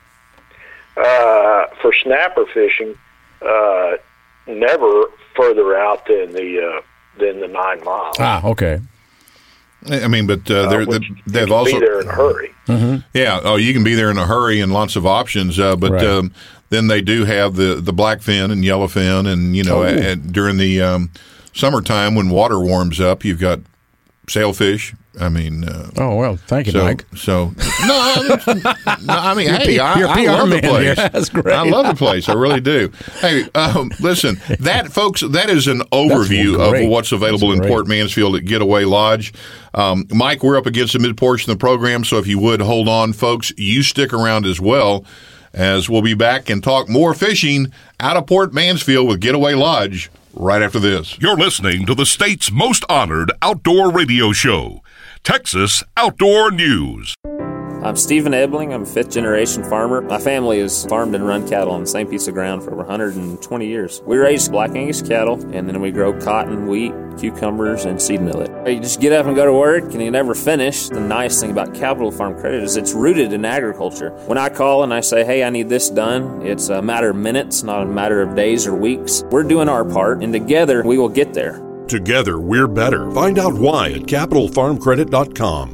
Uh, for snapper fishing, uh, never further out than the uh, than the nine miles. Ah, okay. I mean, but uh, they're, uh, they've you also can be there in a hurry. Mm-hmm. Yeah. Oh, you can be there in a hurry and lots of options. Uh, but Right. um, then they do have the, the blackfin and yellowfin, and you know, Oh. at, at, during the um, summertime when water warms up, you've got sailfish. I mean, uh, Oh, well, thank you, so Mike. so no, I, no, I mean, hey, P- I, you're I P R love the man place. here. That's great. I love the place. I really do. Hey, um, listen, that folks, that is an overview great. of what's available That's in great. Port Mansfield at Getaway Lodge. Um, Mike, we're up against the mid portion of the program, so if you would hold on, folks, you stick around as well. as we'll be back and talk more fishing out of Port Mansfield with Getaway Lodge right after this. You're listening to the state's most honored outdoor radio show, Texas Outdoor News. I'm Stephen Ebling. I'm a fifth-generation farmer. My family has farmed and run cattle on the same piece of ground for over one hundred twenty years. We raise Black Angus cattle, and then we grow cotton, wheat, cucumbers, and seed millet. You just get up and go to work, and you never finish. The nice thing about Capital Farm Credit is it's rooted in agriculture. When I call and I say, hey, I need this done, it's a matter of minutes, not a matter of days or weeks. We're doing our part, and together we will get there. Together, we're better. Find out why at capital farm credit dot com.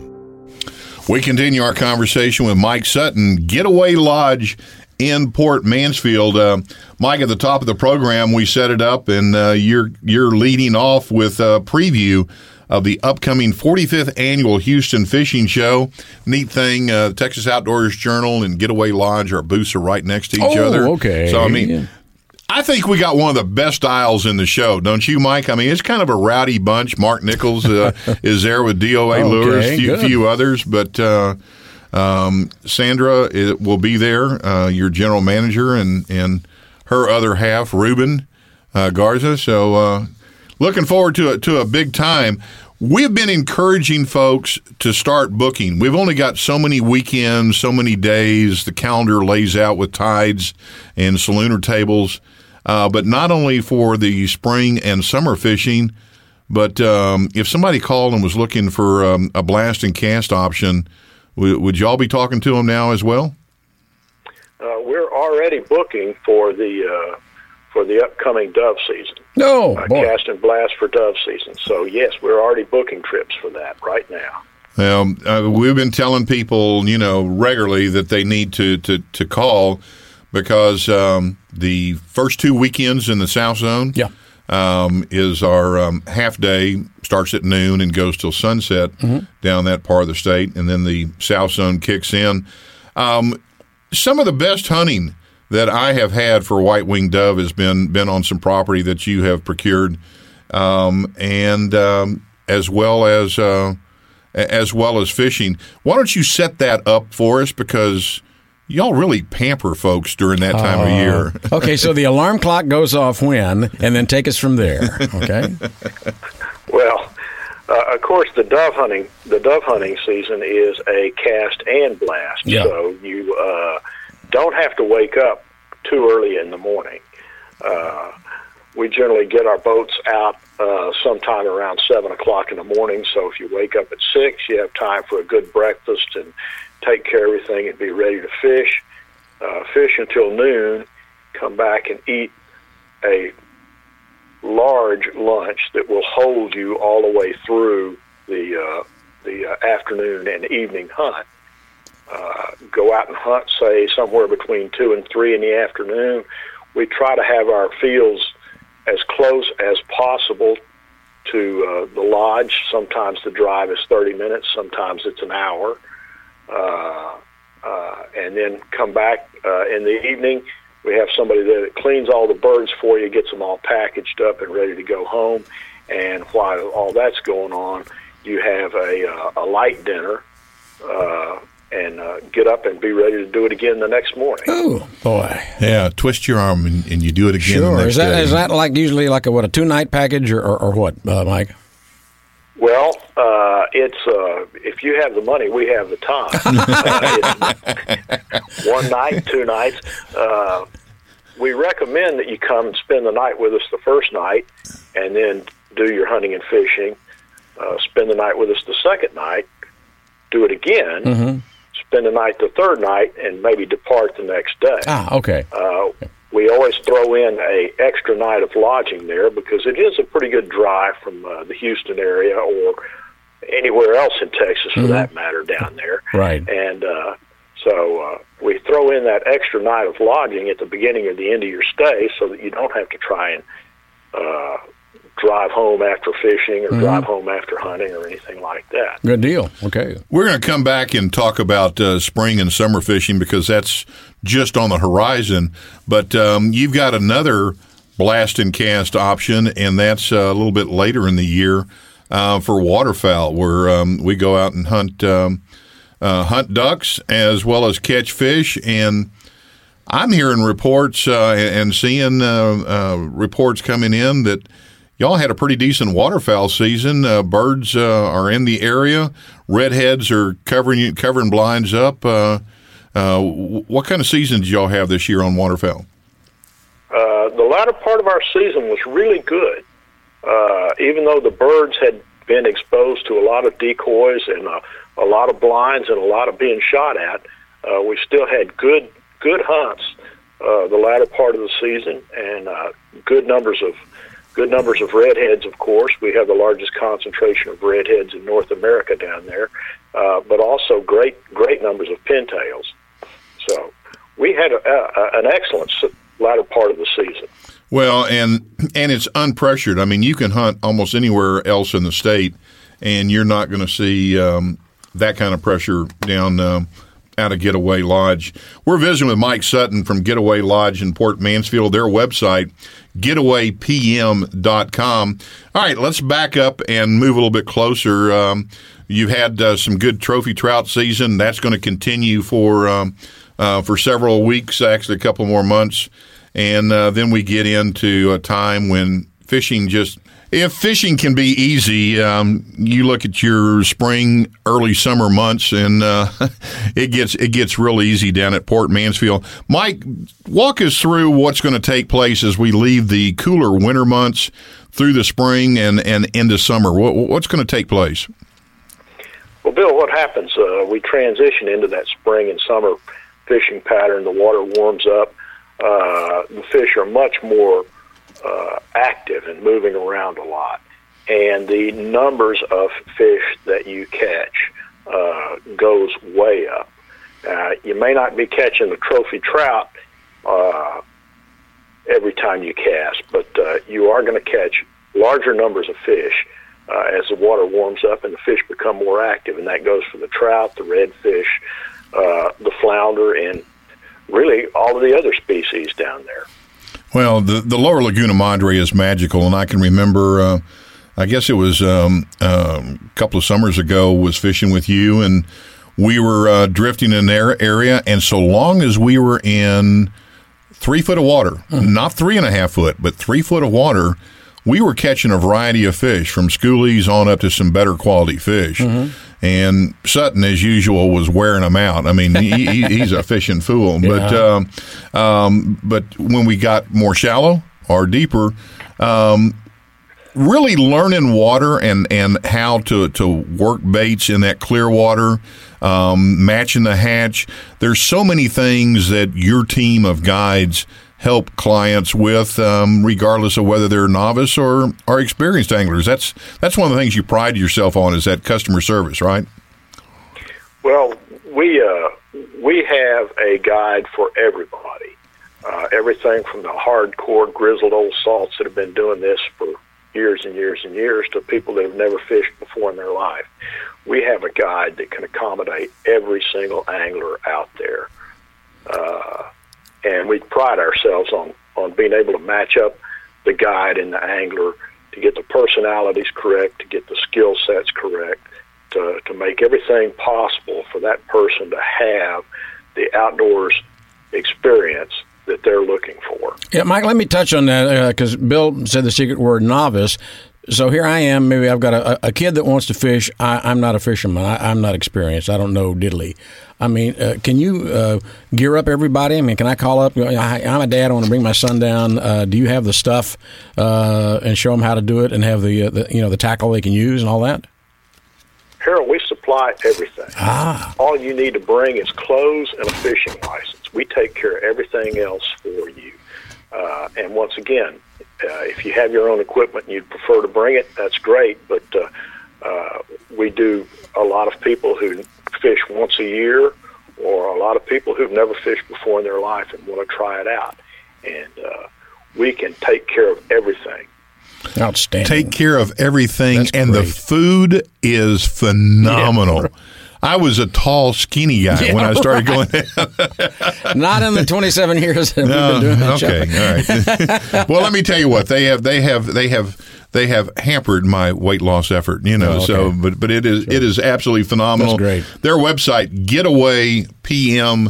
We continue our conversation with Mike Sutton, Getaway Lodge in Port Mansfield. Uh, Mike, at the top of the program, we set it up, and uh, you're you're leading off with a preview of the upcoming forty-fifth Annual Houston Fishing Show. Neat thing, uh, Texas Outdoors Journal and Getaway Lodge, our booths are right next to each oh, other. okay. So, I mean... Yeah. I think we got one of the best aisles in the show, don't you, Mike? I mean, it's kind of a rowdy bunch. Mark Nichols uh, is there with D O A okay, Lures, a few, few others, but uh, um, Sandra it, will be there, uh, your general manager, and, and her other half, Ruben uh, Garza. So uh, looking forward to a, to a big time. We've been encouraging folks to start booking. We've only got so many weekends, so many days. The calendar lays out with tides and salooner tables. Uh, but not only for the spring and summer fishing, but um, if somebody called and was looking for um, a blast and cast option, w- would y'all be talking to them now as well? Uh, we're already booking for the uh, for the upcoming dove season. No, uh, boy. Cast and blast for dove season. So yes, we're already booking trips for that right now. Well, uh, we've been telling people, you know, regularly that they need to to, to call. Because um, the first two weekends in the South Zone yeah. um, is our um, half day, starts at noon and goes till sunset mm-hmm. down that part of the state, and then the South Zone kicks in. Um, some of the best hunting that I have had for white-winged dove has been been on some property that you have procured, um, and um, as well as uh, as well as fishing. Why don't you set that up for us? Because y'all really pamper folks during that time uh, of year. Okay, so the alarm clock goes off when, and then take us from there. Okay. Well, uh, of course, the dove hunting the dove hunting season is a cast and blast. Yeah. So you uh, don't have to wake up too early in the morning. Uh, we generally get our boats out uh, sometime around seven o'clock in the morning. So if you wake up at six, you have time for a good breakfast and take care of everything and be ready to fish. Uh, fish until noon, come back and eat a large lunch that will hold you all the way through the uh, the uh, afternoon and evening hunt. Uh, go out and hunt, say, somewhere between two and three in the afternoon. We try to have our fields as close as possible to uh, the lodge. Sometimes the drive is thirty minutes, sometimes it's an hour. Uh, uh, and then come back uh, in the evening. We have somebody that cleans all the birds for you, gets them all packaged up and ready to go home. And while all that's going on, you have a, uh, a light dinner uh, and uh, get up and be ready to do it again the next morning. Oh, boy. Yeah, twist your arm and, and you do it again sure. the next is that, day. Is that like usually like a, what, a two-night package or, or, or what, uh, Mike? Well, uh, it's uh, if you have the money, we have the time. uh, it's one night, two nights. Uh, we recommend that you come and spend the night with us the first night, and then do your hunting and fishing. Uh, spend the night with us the second night, do it again. Mm-hmm. Spend the night the third night, and maybe depart the next day. Ah, okay. Uh, We always throw in a extra night of lodging there because it is a pretty good drive from uh, the Houston area or anywhere else in Texas, for mm-hmm. that matter, down there. Right. And uh, so uh, we throw in that extra night of lodging at the beginning or the end of your stay so that you don't have to try and uh, drive home after fishing or mm-hmm. drive home after hunting or anything like that. Good deal. Okay. We're going to come back and talk about uh, spring and summer fishing because that's just on the horizon. But um, you've got another blast and cast option, and that's uh, a little bit later in the year uh, for waterfowl, where um, we go out and hunt um, uh, hunt ducks as well as catch fish. And I'm hearing reports uh, and seeing uh, uh, reports coming in that y'all had a pretty decent waterfowl season. Uh, birds uh, are in the area. Redheads are covering covering blinds up. Uh, uh, what kind of season did y'all have this year on waterfowl? Uh, the latter part of our season was really good. Uh, even though the birds had been exposed to a lot of decoys and uh, a lot of blinds and a lot of being shot at, uh, we still had good good hunts uh, the latter part of the season, and uh, good numbers of good numbers of redheads. Of course, we have the largest concentration of redheads in North America down there, uh, but also great great numbers of pintails. So we had a, a, an excellent latter part of the season. Well, and and it's unpressured. I mean, you can hunt almost anywhere else in the state, and you're not going to see um, that kind of pressure down uh, out of Getaway Lodge. We're visiting with Mike Sutton from Getaway Lodge in Port Mansfield. Their website, getaway p m dot com. All right, let's back up and move a little bit closer. Um, you've had uh, some good trophy trout season. That's going to continue for um, uh, for several weeks, actually a couple more months. And uh, then we get into a time when fishing just – if fishing can be easy, um, you look at your spring, early summer months, and uh, it gets it gets real easy down at Port Mansfield. Mike, walk us through what's going to take place as we leave the cooler winter months through the spring and, and into summer. What, what's going to take place? Well, Bill, what happens, uh, we transition into that spring and summer fishing pattern. The water warms up. Uh, the fish are much more uh, active and moving around a lot, and the numbers of fish that you catch uh, goes way up. Uh, you may not be catching a trophy trout uh, every time you cast, but uh, you are going to catch larger numbers of fish uh, as the water warms up and the fish become more active, and that goes for the trout, the redfish, uh, the flounder, and really all of the other species down there. Well, the, the lower Laguna Madre is magical, and I can remember, uh, I guess it was um, uh, a couple of summers ago, was fishing with you, and we were uh, drifting in their area, and so long as we were in three foot of water, mm-hmm. not three and a half foot, but three foot of water, we were catching a variety of fish, from schoolies on up to some better quality fish. Mm-hmm. And Sutton, as usual, was wearing them out. I mean, he, he, he's a fishing fool. Yeah. But um, um, but when we got more shallow or deeper, um, really learning water and, and how to, to work baits in that clear water, um, matching the hatch. There's so many things that your team of guides help clients with, um, regardless of whether they're novice or, or experienced anglers. That's that's one of the things you pride yourself on, is that customer service, right? Well, we uh, we have a guide for everybody. Uh, everything from the hardcore grizzled old salts that have been doing this for years and years and years to people that have never fished before in their life. We have a guide that can accommodate every single angler out there. Uh, And we pride ourselves on, on being able to match up the guide and the angler to get the personalities correct, to get the skill sets correct, to, to make everything possible for that person to have the outdoors experience that they're looking for. Yeah, Mike, let me touch on that because uh, Bill said the secret word novice. So here I am. Maybe I've got a, a kid that wants to fish. I, I'm not a fisherman. I, I'm not experienced. I don't know diddly. I mean, uh, can you uh, gear up everybody? I mean, can I call up? I, I'm a dad. I want to bring my son down. Uh, do you have the stuff uh, and show them how to do it, and have the, uh, the you know the tackle they can use and all that? Harold, we supply everything. Ah. All you need to bring is clothes and a fishing license. We take care of everything else for you. Uh, and once again, uh, if you have your own equipment and you'd prefer to bring it, that's great. But uh, uh, we do a lot of people who fish once a year, or a lot of people who've never fished before in their life and want to try it out. And uh, we can take care of everything. Outstanding. Take care of everything, That's and great. the food is phenomenal. Yeah. I was a tall, skinny guy Yeah, when I started right. going. Not in the twenty-seven years that No, we've been doing that okay, show. all right. Well, let me tell you what they have. They have. They have. They have hampered my weight loss effort. You know. Oh, okay. So, but but it is Sure. it is absolutely phenomenal. That's great. Their website, getaway p m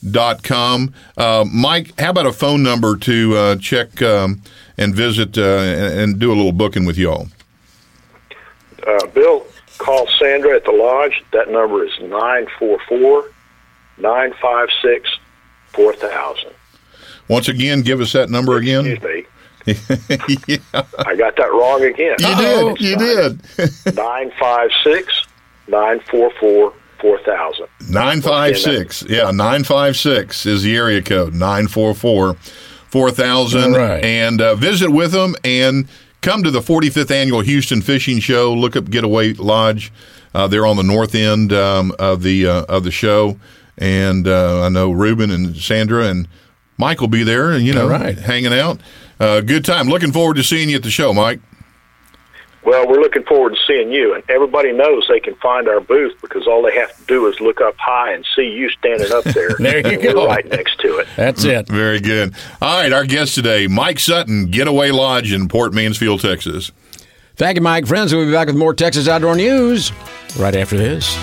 dot com. Uh, Mike, how about a phone number to uh, check um, and visit uh, and, and do a little booking with y'all? Uh, Bill, call Sandra at the lodge. That number is nine four four, nine five six, four thousand. Once again, give us that number again. Excuse me. Yeah. I got that wrong again. You Uh-oh. did. You did. nine five six, nine four four, four thousand. nine five six. Yeah, nine five six is the area code. nine four four, four thousand. Right. And uh, visit with them and come to the forty-fifth Annual Houston Fishing Show. Look up Getaway Lodge. Uh, they're on the north end um, of the uh, of the show. And uh, I know Ruben and Sandra and Mike will be there, and you know, right. hanging out. Uh, good time. Looking forward to seeing you at the show, Mike. Well, we're looking forward to seeing you, and everybody knows they can find our booth because all they have to do is look up high and see you standing up there. There you and go. We're right next to it. That's it. Very good. All right, our guest today, Mike Sutton, Getaway Lodge in Port Mansfield, Texas. Thank you, Mike. Friends, we'll be back with more Texas Outdoor News right after this.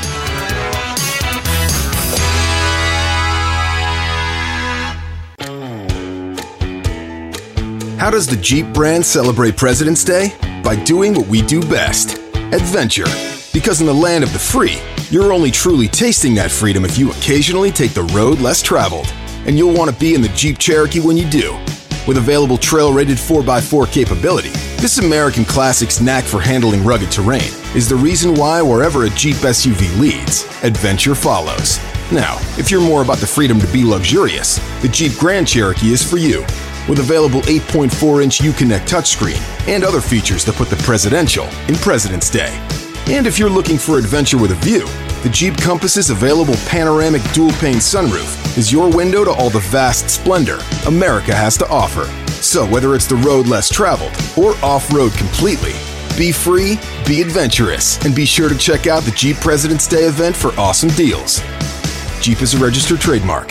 How does the Jeep brand celebrate President's Day? By doing what we do best, adventure. Because in the land of the free, you're only truly tasting that freedom if you occasionally take the road less traveled. And you'll want to be in the Jeep Cherokee when you do. With available trail-rated four by four capability, this American Classic's knack for handling rugged terrain is the reason why wherever a Jeep S U V leads, adventure follows. Now, if you're more about the freedom to be luxurious, the Jeep Grand Cherokee is for you. With available eight point four inch Uconnect touchscreen and other features that put the presidential in President's Day. And if you're looking for adventure with a view, the Jeep Compass's available panoramic dual-pane sunroof is your window to all the vast splendor America has to offer. So whether it's the road less traveled or off-road completely, be free, be adventurous, and be sure to check out the Jeep President's Day event for awesome deals. Jeep is a registered trademark.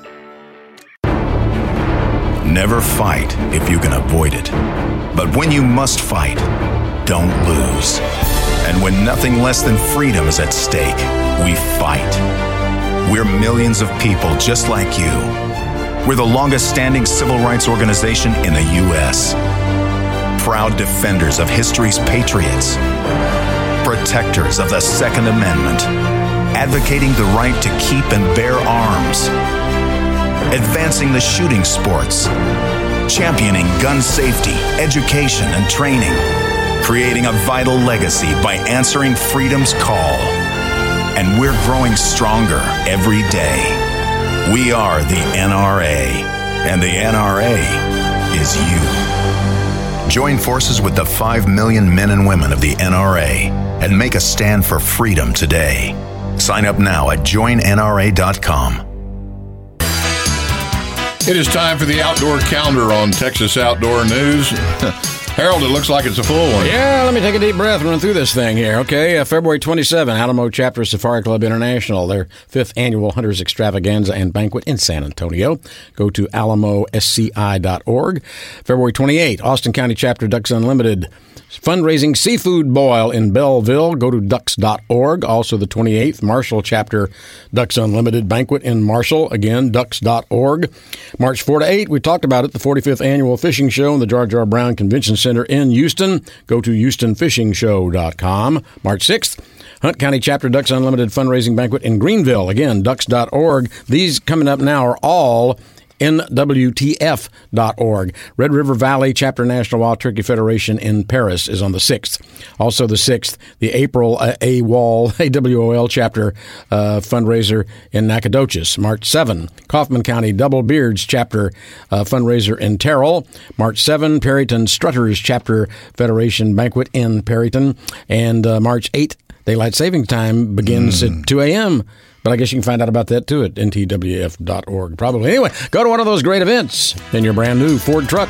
Never fight if you can avoid it. But when you must fight, don't lose. And when nothing less than freedom is at stake, we fight. We're millions of people just like you. We're the longest-standing civil rights organization in the U S Proud defenders of history's patriots. Protectors of the Second Amendment. Advocating the right to keep and bear arms. Advancing the shooting sports, championing gun safety, education, and training, creating a vital legacy by answering freedom's call. And we're growing stronger every day. We are the N R A, and the N R A is you. Join forces with the five million men and women of the N R A and make a stand for freedom today. Sign up now at join N R A dot com. It is time for the outdoor calendar on Texas Outdoor News. Harold, it looks like it's a full one. Yeah, let me take a deep breath and run through this thing here. Okay, uh, February twenty-seventh, Alamo Chapter Safari Club International, their fifth annual Hunters Extravaganza and Banquet in San Antonio. Go to alamo s c i dot org. February twenty-eighth, Austin County Chapter Ducks Unlimited fundraising seafood boil in Belleville. Go to ducks dot org. Also the twenty-eighth, Marshall Chapter Ducks Unlimited Banquet in Marshall. Again, ducks dot org. March fourth to eighth, we talked about it, the forty-fifth Annual Fishing Show in the Jar Jar Brown Convention Center in Houston. Go to houston fishing show dot com. March sixth, Hunt County Chapter Ducks Unlimited fundraising banquet in Greenville. Again, ducks dot org. These coming up now are all N W T F dot org. Red River Valley Chapter National Wild Turkey Federation in Paris is on the sixth. Also the sixth, the April uh, AWOL, A W O L Chapter uh, fundraiser in Nacogdoches. March seventh, Kaufman County Double Beards Chapter uh, fundraiser in Terrell. March seventh, Perryton Strutters Chapter Federation banquet in Perryton. And uh, March eighth, Daylight Saving Time begins mm. at two a.m., but I guess you can find out about that, too, at N T W F dot org, probably. Anyway, go to one of those great events in your brand-new Ford truck.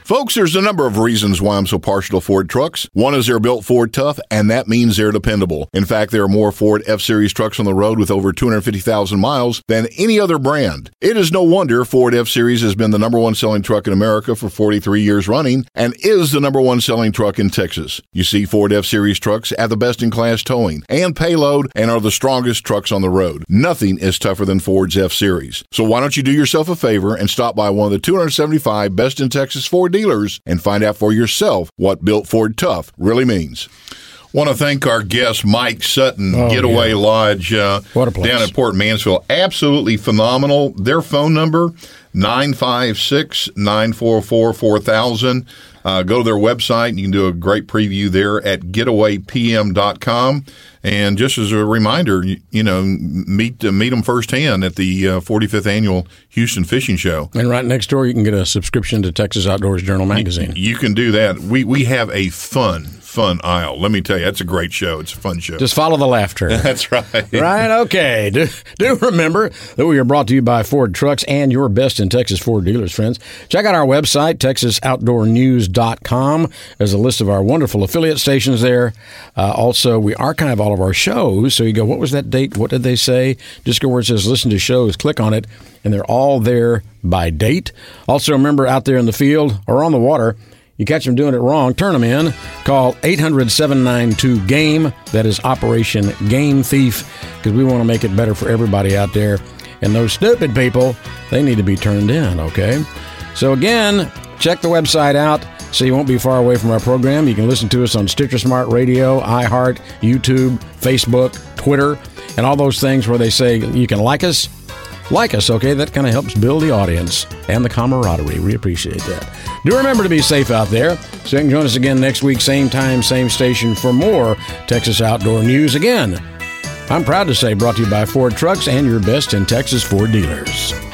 Folks, there's a number of reasons why I'm so partial to Ford trucks. One is they're built Ford tough, and that means they're dependable. In fact, there are more Ford F-Series trucks on the road with over two hundred fifty thousand miles than any other brand. It is no wonder Ford F-Series has been the number one selling truck in America for forty-three years running and is the number one selling truck in Texas. You see, Ford F-Series trucks have the best-in-class towing and payload and are the strongest trucks on the road. Nothing is tougher than Ford's F-Series. So why don't you do yourself a favor and stop by one of the two hundred seventy-five best-in-Texas Ford dealers and find out for yourself what built Ford tough really means. Want to thank our guest, Mike Sutton, oh, Getaway yeah. Lodge uh, what a place. down at Port Mansfield. Absolutely phenomenal. Their phone number, nine five six, nine four four, four thousand. Uh, go to their website, and you can do a great preview there at getaway p m dot com. And just as a reminder, you, you know, meet uh, meet them firsthand at the uh, forty-fifth Annual Houston Fishing Show. And right next door, you can get a subscription to Texas Outdoors Journal magazine. You, you can do that. We we have a fun, fun aisle. Let me tell you, that's a great show. It's a fun show. Just follow the laughter. That's right. Right? Okay. Do, do remember that we are brought to you by Ford Trucks and your best in Texas Ford dealers, friends. Check out our website, texas outdoor news dot com. There's a list of our wonderful affiliate stations there. Uh, also, we archive all of our shows. So you go, what was that date? What did they say? Just go where it says listen to shows, click on it, and they're all there by date. Also, remember, out there in the field or on the water, you catch them doing it wrong, turn them in. Call eight hundred, seven nine two, GAME. That is Operation Game Thief, because we want to make it better for everybody out there. And those stupid people, they need to be turned in, okay? So again, check the website out so you won't be far away from our program. You can listen to us on Stitcher Smart Radio, iHeart, YouTube, Facebook, Twitter, and all those things where they say you can like us. Like us, okay? That kind of helps build the audience and the camaraderie. We appreciate that. Do remember to be safe out there. So you can join us again next week, same time, same station, for more Texas Outdoor News. Again, I'm proud to say brought to you by Ford Trucks and your best in Texas Ford dealers.